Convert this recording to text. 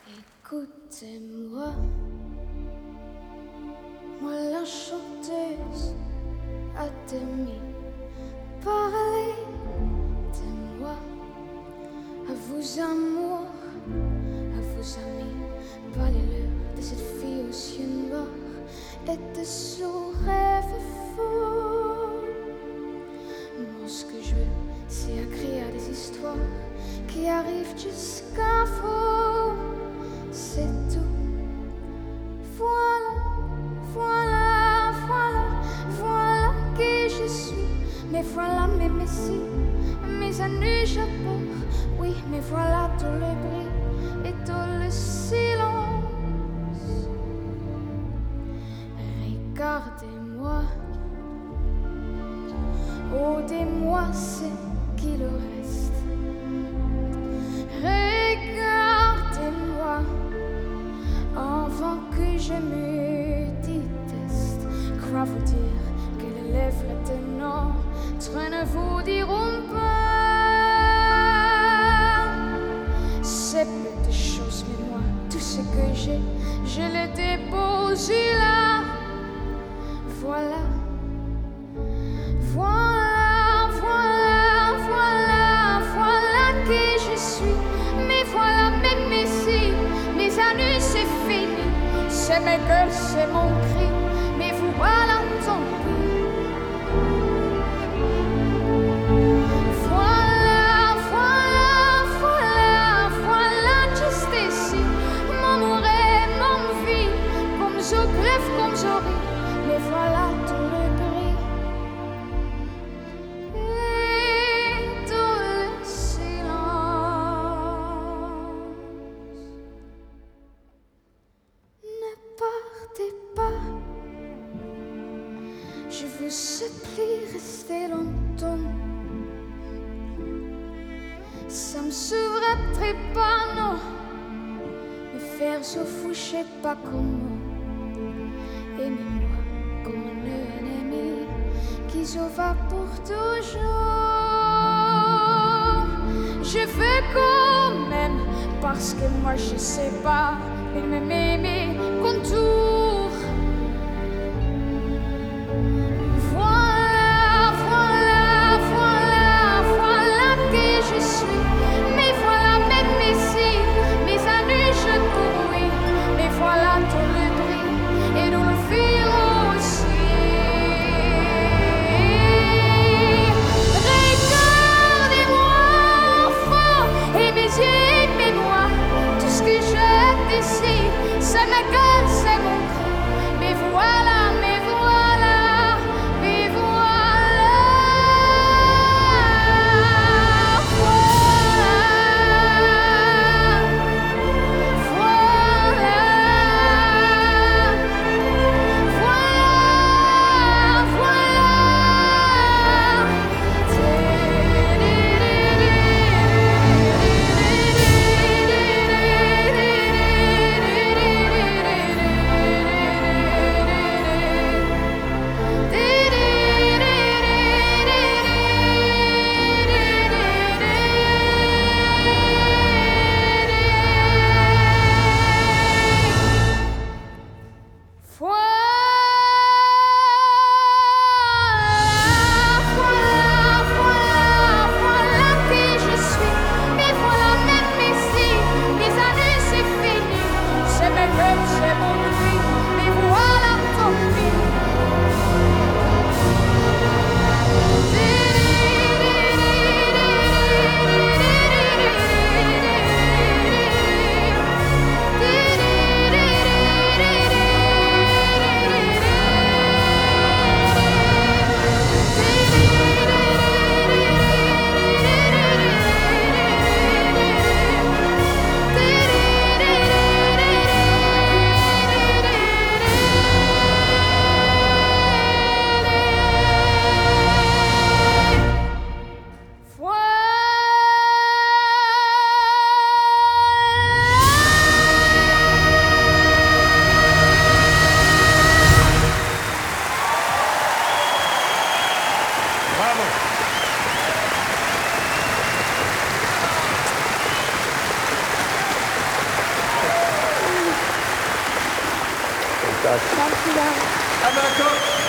Écoutez-moi, moi la chanteuse à demi, parlez-moi à vos amours, à vos amis, parlez-leur de cette fille aux yeux noirs et de son rêve fou. Moi ce que je veux, c'est écrire des histoires qui arrivent jusqu'à vous. C'est tout. Voilà, voilà, voilà, voilà qui je suis. Mais voilà mes messies, mes années j'apporte. Oui, mais voilà tout le bruit et tout le silence. Regardez-moi, ôtez-moi ce qu'il reste. Regardez-moi avant que je me déteste. Quoi vous dire que les lèvres de notre ne vous diront pas ces petites choses, mais moi, tout ce que j'ai, je le dépose là. Voilà, voilà, voilà, voilà, voilà qui je suis. Mais voilà mes messies, mes années c'est fini. C'est mes gueules, c'est mon cri, mais vous voilà tant pis. Voilà, voilà, voilà, voilà juste ici. Mon oreille, mon vie, comme je crève, comme je ris. Mais voilà tout le gris et tout le silence. Ne partez pas, je vous supplie, restez longtemps. Ça me sauverait pas, non. Me faire souffrir, je sais pas comment. Aimez-moi comme un ennemi qui se va pour toujours. Je fais quand même parce que moi je sais pas, il m'aime mes contours. Voilà, voilà, voilà, voilà qui je suis. Mais voilà mes messies, mes années je cours, oui. Mais voilà tout le bruit et nous le filons aussi. Regardez-moi fort et mes yeux aimez-moi. Tout ce que j'ai ici, c'est ma gueule, c'est mon cri. Mais voilà, mais voilà, mais voilà. Dag. Dankjewel. Emma Kok.